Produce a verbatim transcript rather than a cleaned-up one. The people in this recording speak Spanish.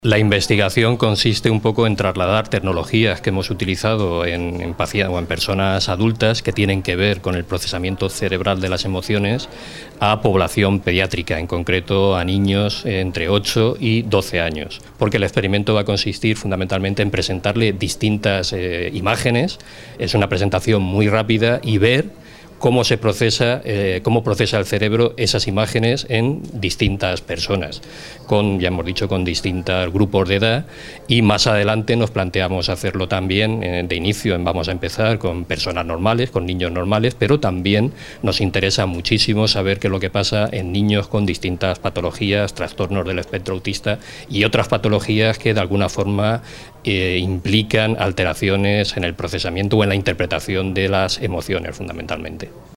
La investigación consiste un poco en trasladar tecnologías que hemos utilizado en, en pacientes o en personas adultas que tienen que ver con el procesamiento cerebral de las emociones a población pediátrica, en concreto a niños entre ocho y doce años, porque el experimento va a consistir fundamentalmente en presentarle distintas eh, imágenes, es una presentación muy rápida y ver cómo se procesa, eh, cómo procesa el cerebro esas imágenes en distintas personas, con, ya hemos dicho, con distintos grupos de edad, y más adelante nos planteamos hacerlo también eh, de inicio, vamos a empezar con personas normales, con niños normales, pero también nos interesa muchísimo saber qué es lo que pasa en niños con distintas patologías, trastornos del espectro autista y otras patologías que de alguna forma eh, implican alteraciones en el procesamiento o en la interpretación de las emociones fundamentalmente.